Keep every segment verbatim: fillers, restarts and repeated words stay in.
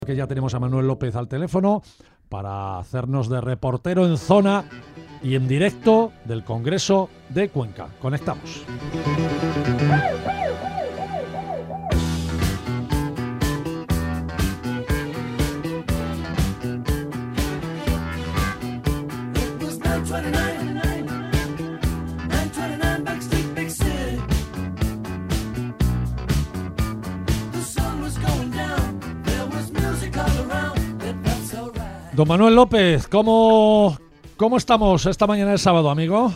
Que ya tenemos a Manuel López al teléfono para hacernos de reportero en zona y en directo del Congreso de Cuenca. Conectamos. Don Manuel López, ¿cómo, cómo estamos esta mañana de sábado, amigo?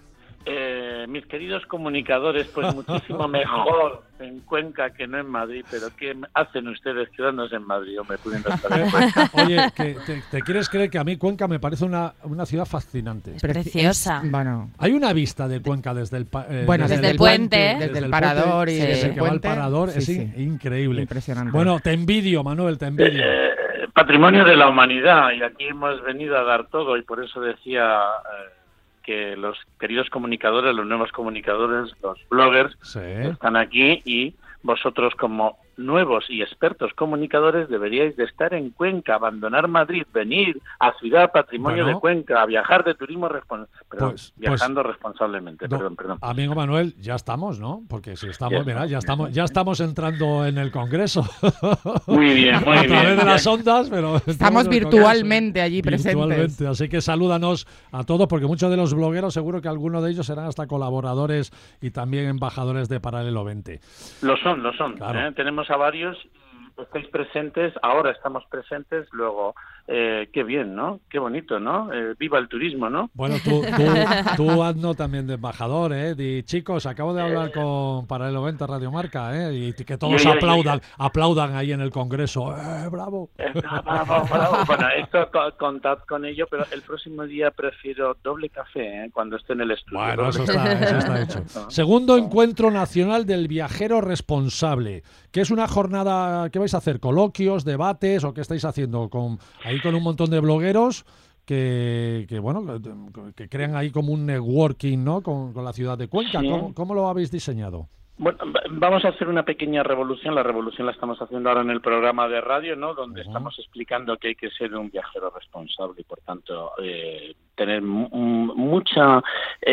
Eh, mis queridos comunicadores, pues muchísimo mejor en Cuenca que no en Madrid, pero ¿qué hacen ustedes quedándose en Madrid o me pudiendo estar en Cuenca? Oye, que te, ¿te quieres creer que a mí Cuenca me parece una, una ciudad fascinante? Preciosa. Bueno, Hay una vista de Cuenca desde el pa- eh, bueno desde desde, el puente, desde, desde el el parador puente, y sí, desde desde el que va al puente. parador, Sí, es sí. in- increíble. Impresionante. Bueno, te envidio, Manuel, te envidio. Eh, patrimonio de la humanidad, y aquí hemos venido a dar todo, y por eso decía eh, que los queridos comunicadores, los nuevos comunicadores, los bloggers, Sí. están aquí, y vosotros como nuevos y expertos comunicadores deberíais de estar en Cuenca, abandonar Madrid, venir a Ciudad Patrimonio Bueno. de Cuenca, a viajar de turismo respon- perdón, Pues- viajando responsablemente, Do- perdón, perdón. Amigo Manuel, ya estamos, ¿no? Porque si estamos, Ya mira, estamos, ya ya estamos, estamos. ya estamos entrando en el Congreso. Muy bien, muy a bien. través de Ya- las ondas, pero Estamos en el virtualmente Congreso. allí presentes. Virtualmente, así que salúdanos a todos, porque muchos de los blogueros, seguro que algunos de ellos serán hasta colaboradores y también embajadores de Paralelo veinte. Lo son, lo son. Claro. ¿eh? Tenemos a varios, estáis presentes, ahora estamos presentes, luego, eh, qué bien, ¿no? Qué bonito, ¿no? Eh, viva el turismo, ¿no? Bueno, tú, tú, tú hazno también de embajador, ¿eh? Di, chicos, acabo de hablar con Paralelo veinte Radio Marca, ¿eh? Y que todos Ya, ya, ya, aplaudan, aplaudan ahí en el Congreso. ¡Eh, bravo! Eh, bravo, bravo. Bueno, esto co- contad con ello, pero el próximo día prefiero doble café, ¿eh? Cuando esté en el estudio. Bueno, Doble eso café. está, eso está hecho. No. Segundo Encuentro Nacional del Viajero Responsable, que es una jornada, ¿qué vais a hacer? ¿Coloquios, debates o qué estáis haciendo? Con, ahí con un montón de blogueros que, que bueno, que, que crean ahí como un networking, ¿no? Con, con la ciudad de Cuenca. Sí. ¿Cómo, cómo lo habéis diseñado? Bueno, va- vamos a hacer una pequeña revolución. La revolución la estamos haciendo ahora en el programa de radio, ¿no? Donde Ujú. estamos explicando que hay que ser un viajero responsable y, por tanto, eh, tener mu- mu- mucha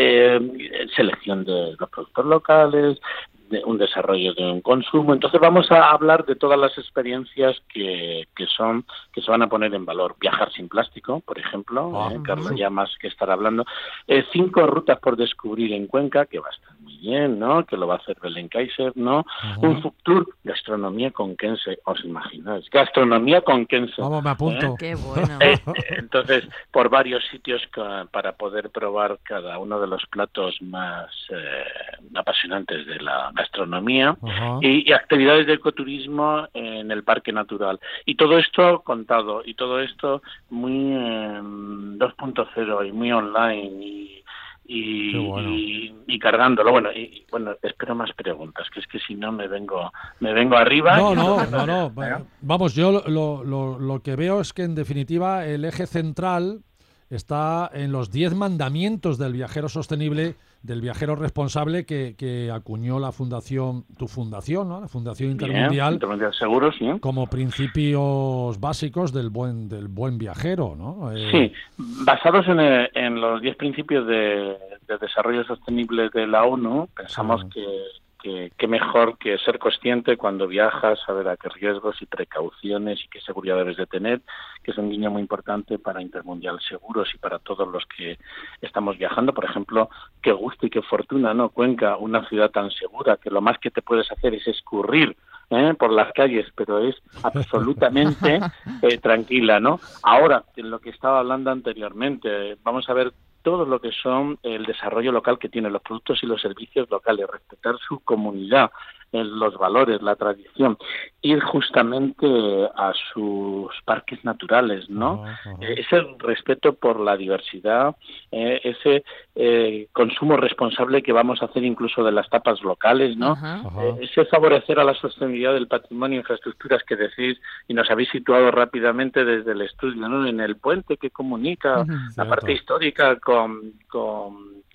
eh, selección de los productos locales, de un desarrollo de un consumo. Entonces vamos a hablar de todas las experiencias que, que son que se van a poner en valor. Viajar sin plástico, por ejemplo, Ah, eh, Carlos ujú. ya más que estar hablando. Eh, cinco rutas por descubrir en Cuenca, que va a estar muy bien, ¿no? Que lo va a hacer Belén Kaiser, ¿no? Ujú. Un food tour, gastronomía conquense, ¿os imagináis? Gastronomía conquense. Vamos, me apunto. Qué bueno. Eh, eh, entonces, por varios sitios ca- para poder probar cada uno de los platos más eh, apasionantes de la gastronomía Ajá. y, y actividades de ecoturismo en el Parque Natural. Y todo esto contado, y todo esto muy eh, dos punto cero y muy online y, y, Qué bueno. y, y cargándolo. Bueno, y, y, bueno, espero más preguntas, que es que si no me vengo me vengo arriba. No, y no, entonces no, no. ¿eh? Vamos, yo lo, lo, lo que veo es que en definitiva el eje central está en los diez mandamientos del viajero sostenible, del viajero responsable que, que acuñó la fundación, tu fundación, ¿no? La Fundación Bien, Intermundial, Intermundial Seguros, ¿sí? como principios básicos del buen del buen viajero, ¿no? Eh, Sí, basados en, eh, en los diez principios de, de desarrollo sostenible de la ONU, pensamos Sí. que, que, que mejor que ser consciente cuando viajas, saber a qué riesgos y precauciones y qué seguridad debes de tener, que es un guiño muy importante para Intermundial Seguros y para todos los que estamos viajando. Por ejemplo, qué gusto y qué fortuna, ¿no? Cuenca, una ciudad tan segura que lo más que te puedes hacer es escurrir ¿eh? por las calles, pero es absolutamente eh, tranquila, ¿no? Ahora, en lo que estaba hablando anteriormente, vamos a ver todo lo que son el desarrollo local que tienen los productos y los servicios locales, respetar su comunidad, eh, los valores, la tradición, ir justamente a sus parques naturales, ¿no? Ajá, ajá. Eh, ese respeto por la diversidad, eh, ese eh, consumo responsable que vamos a hacer incluso de las tapas locales, ¿no? Ajá. Ajá. Eh, ese favorecer a la sostenibilidad del patrimonio e infraestructuras que decís, y nos habéis situado rápidamente desde el estudio, ¿no? En el puente que comunica Ujú. la Cierto. parte histórica con, con,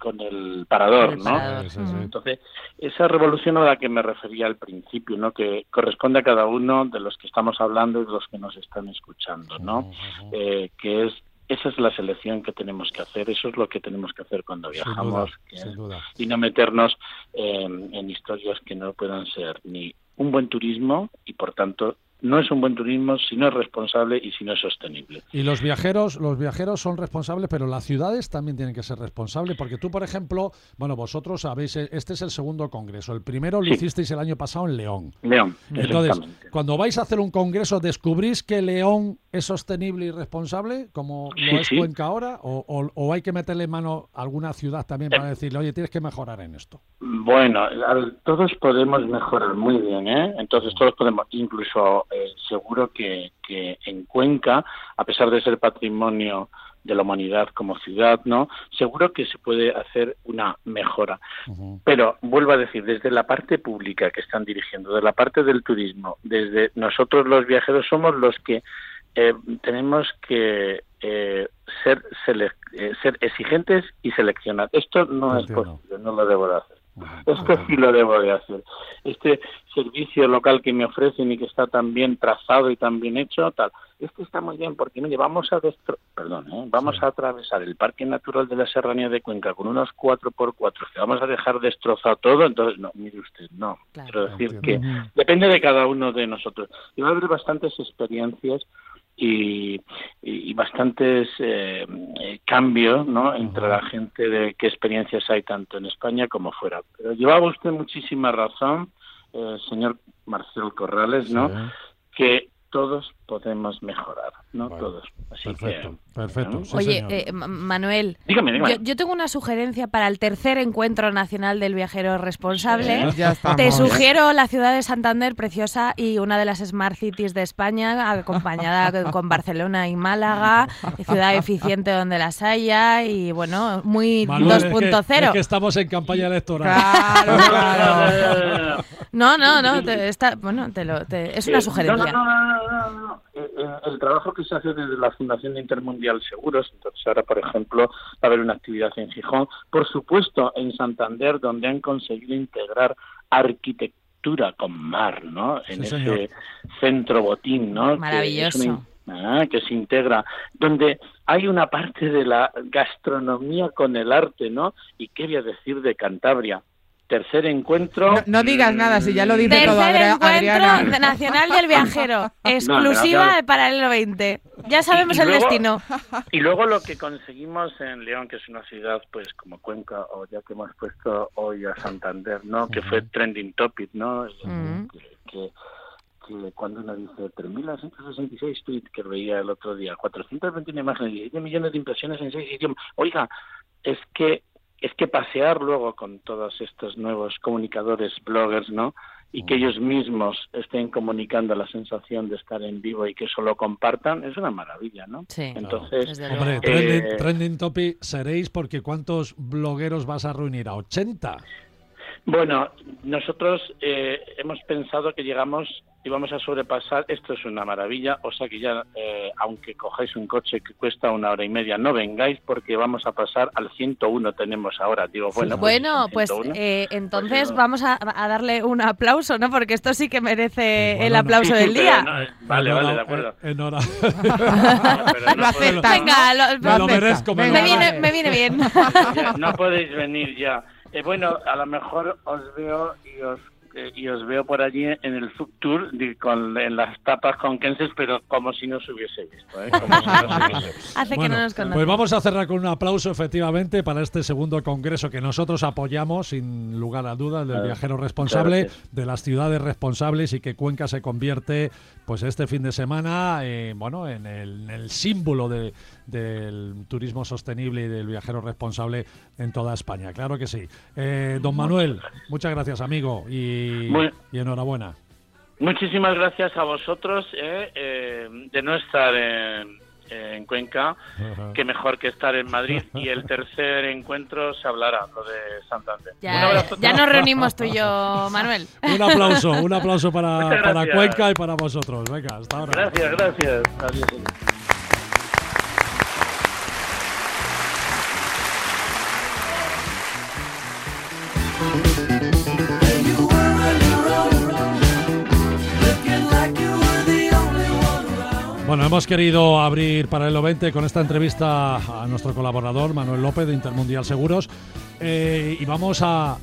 con el parador, el ¿no? parador. Sí, sí, sí. Entonces, esa revolución a la que me refería al principio, ¿no? Que corresponde a cada uno de los que estamos hablando y de los que nos están escuchando, ¿no? Uh-huh. Eh, que es esa es la selección que tenemos que hacer, eso es lo que tenemos que hacer cuando viajamos, sin duda, que, sin duda. y no meternos eh, en historias que no puedan ser ni un buen turismo y, por tanto, no es un buen turismo si no es responsable y si no es sostenible. Y los viajeros, los viajeros son responsables, pero las ciudades también tienen que ser responsables, porque tú, por ejemplo, bueno, vosotros sabéis, este es el segundo congreso. El primero lo Sí. hicisteis el año pasado en León. León, Entonces, exactamente. cuando vais a hacer un congreso, ¿descubrís que León es sostenible y responsable, como Sí, lo es sí. Cuenca ahora? ¿O, o, o hay que meterle mano a alguna ciudad también para decirle, oye, tienes que mejorar en esto? Bueno, al- todos podemos mejorar muy bien, ¿eh? Entonces todos podemos, incluso eh, seguro que, que en Cuenca, a pesar de ser patrimonio de la humanidad como ciudad, ¿no? Seguro que se puede hacer una mejora. Uh-huh. Pero vuelvo a decir, desde la parte pública que están dirigiendo, de la parte del turismo, desde nosotros los viajeros somos los que eh, tenemos que eh, ser, sele- eh, ser exigentes y seleccionar. Esto no es Entiendo. posible, no lo debo de hacer. Uh-huh. Esto sí lo debo de hacer. Este servicio local que me ofrecen y que está tan bien trazado y tan bien hecho, tal, este está muy bien porque, mire, vamos a destro- perdón, ¿eh? vamos Sí. a atravesar el Parque Natural de la Serranía de Cuenca con unos cuatro por cuatro que vamos a dejar destrozado todo, entonces, no, mire usted, no. Claro. Quiero decir Entiendo. que Ujú. depende de cada uno de nosotros. Y va a haber bastantes experiencias y, y, y bastantes eh, eh, cambios, ¿no? Entre la gente de qué experiencias hay tanto en España como fuera. Pero llevaba usted muchísima razón, eh, señor Marcel Corrales, ¿no? Sí. Que todos podemos mejorar, ¿no? Bueno, todos. Así perfecto, que, perfecto. bueno. Sí, Oye, señor. eh, Ma- Manuel, Dígame, dígame. yo, yo tengo una sugerencia para el tercer encuentro nacional del viajero responsable. Sí. Ya estamos. Te sugiero la ciudad de Santander, preciosa, y una de las Smart Cities de España, acompañada con- con Barcelona y Málaga, ciudad eficiente donde las haya, y bueno, muy Manuel, dos es que- punto cero. Es que estamos en campaña electoral. Claro, claro. No, no, no, te, está, bueno, te lo, te- es una Eh, sugerencia. No, no, no, no, no, no. Eh, eh, El trabajo que se hace desde la Fundación Intermundial Seguros, entonces ahora, por ejemplo, va a haber una actividad en Gijón, por supuesto en Santander, donde han conseguido integrar arquitectura con mar, ¿no? En Sí, ese señor. centro botín, ¿no? Que es Maravilloso. una- ah, que se integra, donde hay una parte de la gastronomía con el arte, ¿no? Y qué voy a decir de Cantabria. Tercer encuentro. No, no digas nada, si ya lo dice todo Tercer Adri- encuentro Adriana. nacional del viajero, exclusiva no. de Paralelo veinte. Ya sabemos Y- y el luego- destino. Y luego lo que conseguimos en León, que es una ciudad pues como Cuenca, o ya que hemos puesto hoy a Santander, ¿no? Que fue trending topic, ¿no? Ujú. Que, que, que cuando uno dice tres mil ciento sesenta y seis tweets que veía el otro día, cuatrocientas veintiuna imágenes, diecisiete millones de impresiones en seis idiomas. Oiga, es que es que pasear luego con todos estos nuevos comunicadores, bloggers, ¿no? Y que ellos mismos estén comunicando la sensación de estar en vivo y que eso lo compartan, es una maravilla, ¿no? Sí, Entonces, desde Hombre, luego. trending, Eh, trending topic seréis porque ¿cuántos blogueros vas a reunir? ¿A ochenta? bueno, nosotros eh, hemos pensado que llegamos y vamos a sobrepasar, esto es una maravilla, o sea que ya, eh, aunque cojáis un coche que cuesta una hora y media, no vengáis porque vamos a pasar al ciento uno tenemos ahora, digo, bueno, Bueno, pues ciento uno. eh, entonces Pues yo- vamos a, a darle un aplauso, ¿no? Porque esto sí que merece Pues bueno, el no. aplauso Sí, sí, del pero día. no, vale, vale, de acuerdo. En hora. No, pero no Lo aceptas, podéis- Venga, lo- Me lo acepta. merezco, me lo me, Venga, viene, vale. me viene bien. ya, no podéis venir ya. Eh, bueno, a lo mejor os veo y os eh, y os veo por allí en el Food Tour di- con, en las tapas conquenses, pero como si no se hubiese visto, ¿eh? Como si no se hubiese visto. Hace que Bueno, no nos conozcan. pues vamos a cerrar con un aplauso, efectivamente, para este segundo congreso que nosotros apoyamos, sin lugar a dudas, del Claro, viajero responsable, claro que sí. de las ciudades responsables, y que Cuenca se convierte, pues este fin de semana, eh, bueno, en el, en el símbolo de, del turismo sostenible y del viajero responsable en toda España. Claro que sí. Eh, don Manuel, muchas gracias, amigo, y, Muy- y enhorabuena. Muchísimas gracias a vosotros eh, eh, de no estar en, en Cuenca, que mejor que estar en Madrid, y el tercer encuentro se hablará, lo de Santander. Un Ya, abrazo. ya nos reunimos tú y yo, Manuel. Un aplauso, un aplauso para, Muchas para gracias. Cuenca y para vosotros. Venga, hasta ahora. Gracias, gracias. Adiós. Bueno, hemos querido abrir Paralelo veinte con esta entrevista a nuestro colaborador Manuel López de Intermundial Seguros, eh, y vamos a,